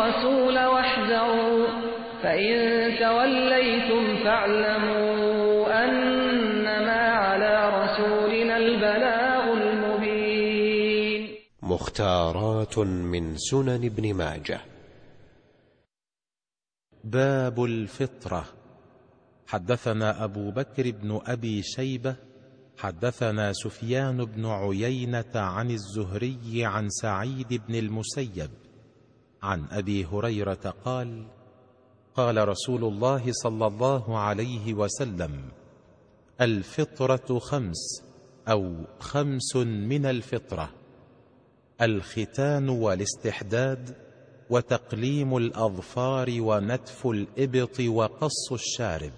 والرسول واحذروا فإن توليتم فاعلموا أنما على رسولنا البلاغ المبين. مختارات من سنن ابن ماجه. باب الفطرة. حدثنا أبو بكر بن أبي شيبة حدثنا سفيان بن عيينة عن الزهري عن سعيد بن المسيب عن أبي هريرة قال: قال رسول الله صلى الله عليه وسلم: الفطرة 5 أو 5 من الفطرة: الختان والاستحداد وتقليم الأظفار ونتف الإبط وقص الشارب.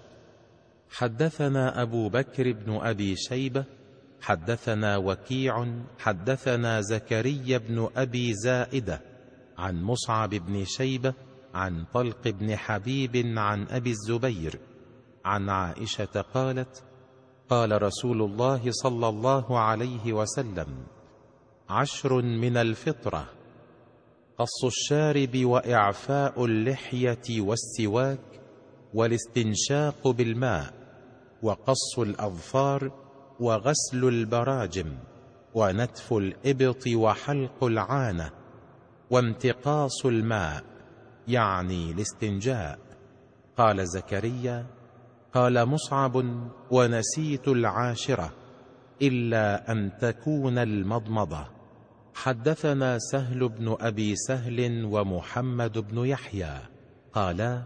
حدثنا أبو بكر بن أبي شيبة حدثنا وكيع حدثنا زكريا بن أبي زائدة عن مصعب بن شيبة عن طلق بن حبيب عن أبي الزبير عن عائشة قالت: قال رسول الله صلى الله عليه وسلم: 10 من الفطرة: قص الشارب وإعفاء اللحية والسواك والاستنشاق بالماء وقص الأظفار وغسل البراجم ونتف الإبط وحلق العانة وامتقاص الماء، يعني الاستنجاء. قال زكريا: قال مصعب: ونسيت 10 إلا أن تكون المضمضة. حدثنا سهل بن أبي سهل ومحمد بن يحيى قالا: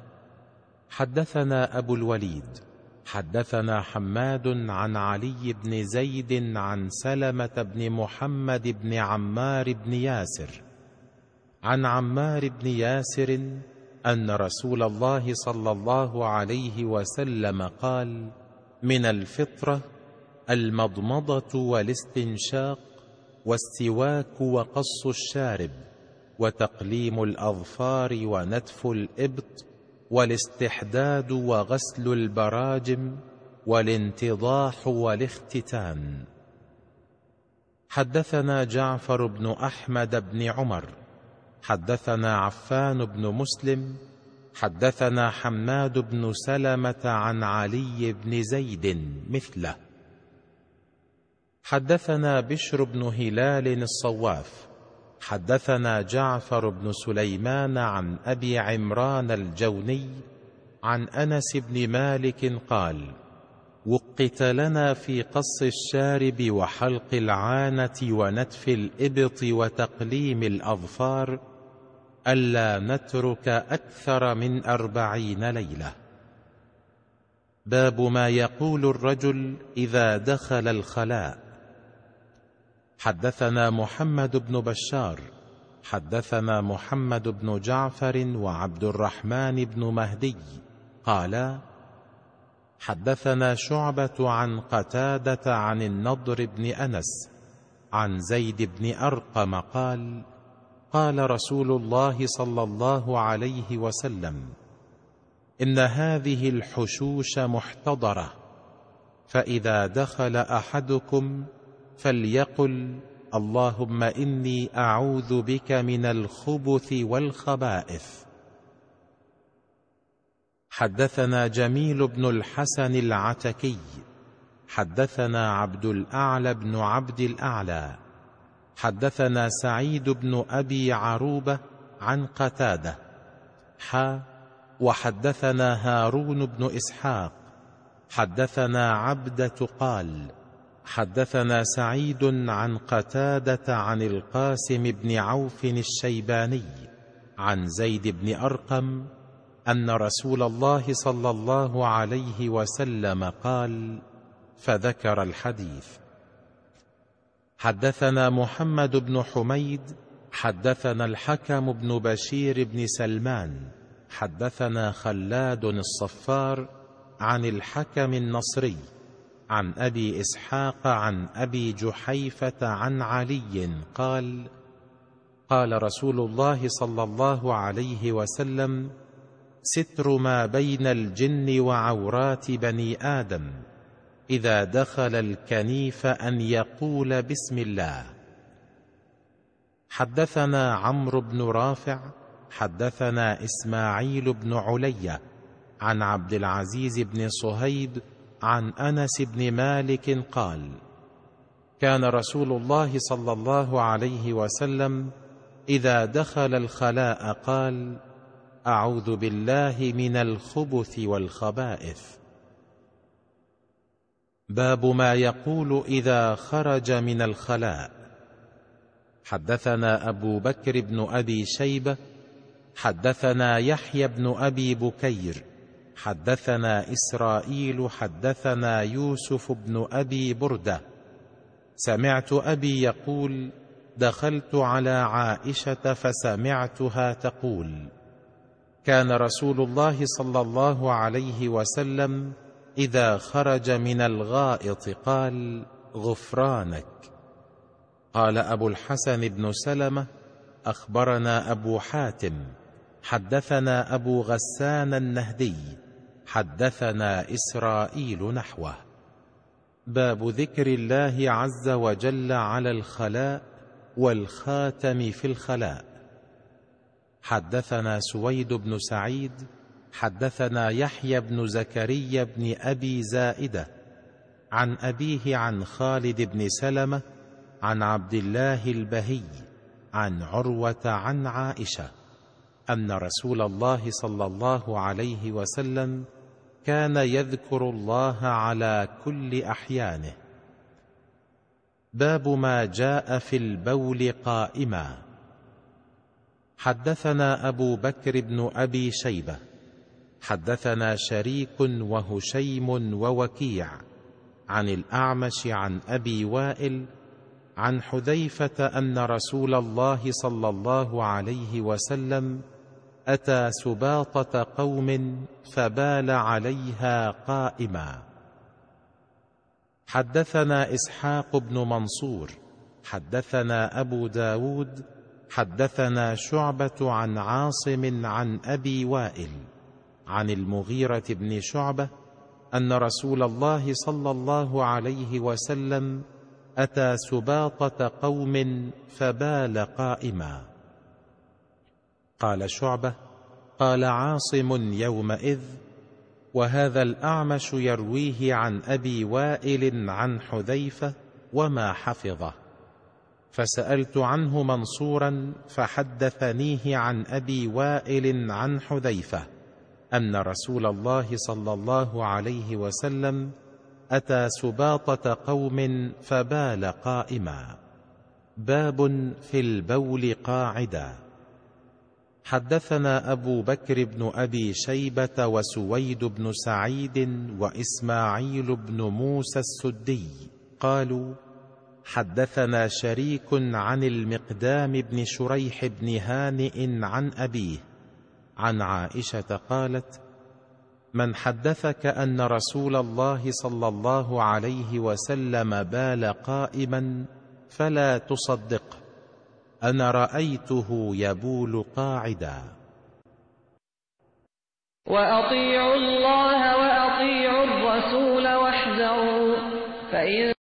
حدثنا أبو الوليد حدثنا حماد عن علي بن زيد عن سلمة بن محمد بن عمار بن ياسر عن عمار بن ياسر أن رسول الله صلى الله عليه وسلم قال: من الفطرة المضمضة والاستنشاق والسواك وقص الشارب وتقليم الأظفار ونتف الإبط والاستحداد وغسل البراجم والانتضاح والاختتان. حدثنا جعفر بن أحمد بن عمر حدثنا عفان بن مسلم حدثنا حماد بن سلمة عن علي بن زيد مثله. حدثنا بشر بن هلال الصواف حدثنا جعفر بن سليمان عن أبي عمران الجوني عن أنس بن مالك قال: وقت لنا في قص الشارب وحلق العانة ونتف الإبط وتقليم الأظفار ألا نترك أكثر من 40 ليلة. باب ما يقول الرجل إذا دخل الخلاء. حدثنا محمد بن بشار حدثنا محمد بن جعفر وعبد الرحمن بن مهدي قالا: حدثنا شعبة عن قتادة عن النضر بن أنس عن زيد بن أرقم قال: قال رسول الله صلى الله عليه وسلم: إن هذه الحشوش محتضرة، فإذا دخل أحدكم فليقل: اللهم إني أعوذ بك من الخبث والخبائث. حدثنا جميل بن الحسن العتكي حدثنا عبد الأعلى بن عبد الأعلى حدثنا سعيد بن أبي عروبة عن قتادة وحدثنا هارون بن إسحاق حدثنا عبدة قال: حدثنا سعيد عن قتادة عن القاسم بن عوف الشيباني عن زيد بن أرقم أن رسول الله صلى الله عليه وسلم قال، فذكر الحديث. حدثنا محمد بن حميد حدثنا الحكم بن بشير بن سلمان حدثنا خلاد الصفار عن الحكم النصري عن أبي إسحاق عن أبي جحيفة عن علي قال: قال رسول الله صلى الله عليه وسلم: ستر ما بين الجن وعورات بني آدم إذا دخل الكنيف أن يقول بسم الله. حدثنا عمرو بن رافع حدثنا إسماعيل بن علية عن عبد العزيز بن صهيب عن أنس بن مالك قال: كان رسول الله صلى الله عليه وسلم إذا دخل الخلاء قال: أعوذ بالله من الخبث والخبائث. باب ما يقول إذا خرج من الخلاء. حدثنا أبو بكر بن أبي شيبة حدثنا يحيى بن أبي بكير حدثنا إسرائيل حدثنا يوسف بن أبي بردة سمعت أبي يقول: دخلت على عائشة فسمعتها تقول: كان رسول الله صلى الله عليه وسلم إذا خرج من الغائط قال: غفرانك. قال أبو الحسن بن سلمة: أخبرنا أبو حاتم حدثنا أبو غسان النهدي حدثنا إسرائيل نحوه. باب ذكر الله عز وجل على الخلاء والخاتم في الخلاء. حدثنا سويد بن سعيد حدثنا يحيى بن زكريا بن أبي زائدة عن أبيه عن خالد بن سلمة عن عبد الله البهي عن عروة عن عائشة أن رسول الله صلى الله عليه وسلم كان يذكر الله على كل أحيانه. باب ما جاء في البول قائما. حدثنا أبو بكر بن أبي شيبة حدثنا شريك وهشيم ووكيع عن الأعمش عن أبي وائل عن حذيفة أن رسول الله صلى الله عليه وسلم أتى سباطة قوم فبال عليها قائما. حدثنا إسحاق بن منصور حدثنا أبو داود حدثنا شعبة عن عاصم عن أبي وائل عن المغيرة بن شعبة أن رسول الله صلى الله عليه وسلم أتى سباطة قوم فبال قائما. قال شعبة: قال عاصم يومئذ: وهذا الأعمش يرويه عن أبي وائل عن حذيفة وما حفظه، فسألت عنه منصورا فحدثنيه عن أبي وائل عن حذيفة أن رسول الله صلى الله عليه وسلم أتى سباطة قوم فبال قائما. باب في البول قاعدا. حدثنا أبو بكر بن أبي شيبة وسويد بن سعيد وإسماعيل بن موسى السدي قالوا: حدثنا شريك عن المقدام بن شريح بن هانئ عن أبيه عن عائشة قالت: من حدثك أن رسول الله صلى الله عليه وسلم بال قائما فلا تصدقه، أنا رأيته يبول قاعدا. وأطيعوا الله وأطيعوا الرسول واحذروا، فإن